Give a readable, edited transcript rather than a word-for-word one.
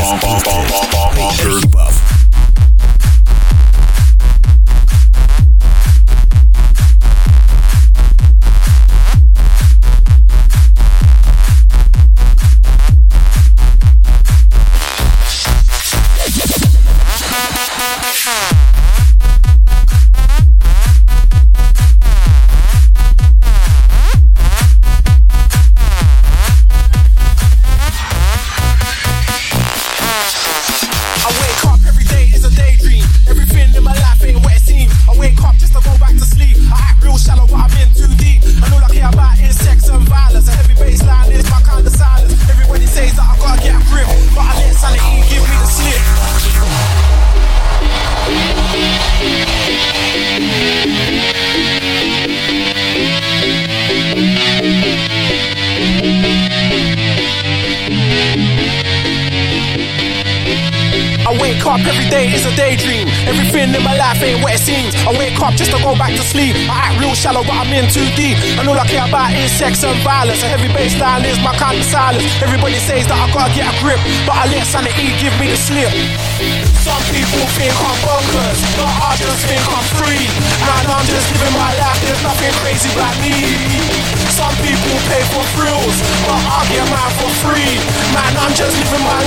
Dirty Buff. Every day is a daydream. Everything in my life ain't what it seems. I wake up just to go back to sleep. I act real shallow, but I'm in too deep. And all I care about is sex and violence. A heavy bassline is my kind of silence. Everybody says that I gotta get a grip, but I let sanity give me the slip. Some people think I'm bonkers, but I just think I'm free. And I'm just living my life, there's nothing crazy about me. Some people pay for thrills, but I get mine for free. Man, I'm just living my